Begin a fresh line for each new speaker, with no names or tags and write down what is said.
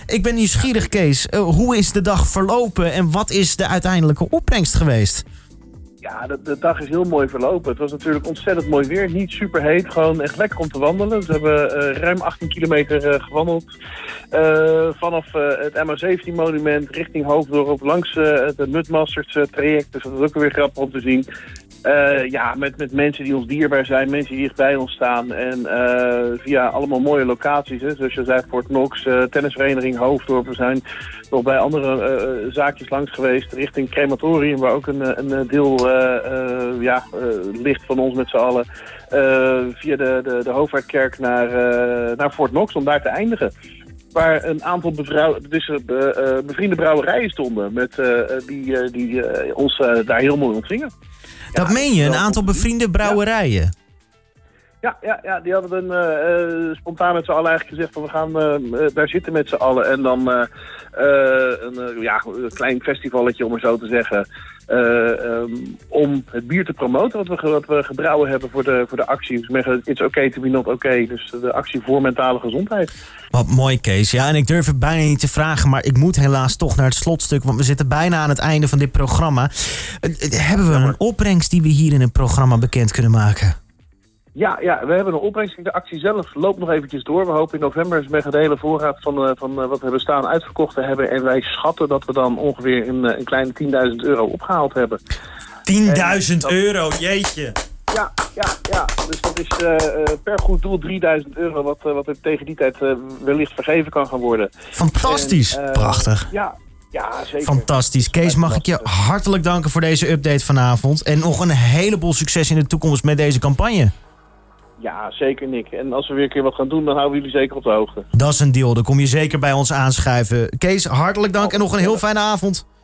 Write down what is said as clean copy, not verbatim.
Ik ben nieuwsgierig, Kees. Hoe is de dag verlopen en wat is de uiteindelijke opbrengst geweest?
Ja, de dag is heel mooi verlopen. Het was natuurlijk ontzettend mooi weer. Niet super heet, gewoon echt lekker om te wandelen. We hebben ruim 18 kilometer gewandeld. Vanaf het MH17-monument richting Hoofddorp langs het Mudmasters traject. Dus dat is ook weer grappig om te zien. Met mensen die ons dierbaar zijn, mensen die dicht bij ons staan. En via allemaal mooie locaties. Hè. Zoals je zei, Fort Knox, tennisvereniging Hoofddorp. We zijn nog bij andere zaakjes langs geweest. Richting crematorium, waar ook een deel ligt van ons met z'n allen. Via de Hoofdvaartkerk naar Fort Knox, om daar te eindigen. Waar een aantal bevriende brouwerijen stonden. Die ons daar heel mooi ontvingen.
Dat meen je, een aantal bevriende brouwerijen?
Ja, die hadden spontaan met z'n allen eigenlijk gezegd van we gaan daar zitten met z'n allen. En dan een klein festivalletje, om maar zo te zeggen. Om het bier te promoten wat we gebrouwen hebben voor de actie. We zeggen it's okay to be not okay. Dus de actie voor mentale gezondheid.
Wat mooi, Kees. Ja, en ik durf het bijna niet te vragen, maar ik moet helaas toch naar het slotstuk, want we zitten bijna aan het einde van dit programma. Hebben we een opbrengst die we hier in het programma bekend kunnen maken?
Ja, we hebben een opbrengst. De actie zelf loopt nog eventjes door. We hopen in november met de hele voorraad van wat we hebben staan uitverkocht te hebben. En wij schatten dat we dan ongeveer een kleine €10.000 opgehaald hebben.
€10.000, jeetje!
Ja. Dus dat is per goed doel €3.000 wat er tegen die tijd wellicht vergeven kan gaan worden.
Fantastisch! Prachtig!
Ja, zeker.
Fantastisch. Kees, mag ik je hartelijk danken voor deze update vanavond. En nog een heleboel succes in de toekomst met deze campagne.
Ja, zeker, Nick. En als we weer een keer wat gaan doen, dan houden we jullie zeker op de hoogte.
Dat is een deal. Dan kom je zeker bij ons aanschuiven. Kees, hartelijk dank en nog een heel fijne avond.